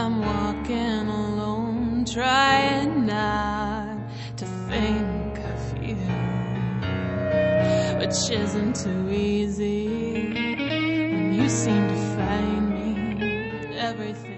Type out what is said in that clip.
I'm walking alone, trying not to think of you, which isn't too easy when you seem to find me everything.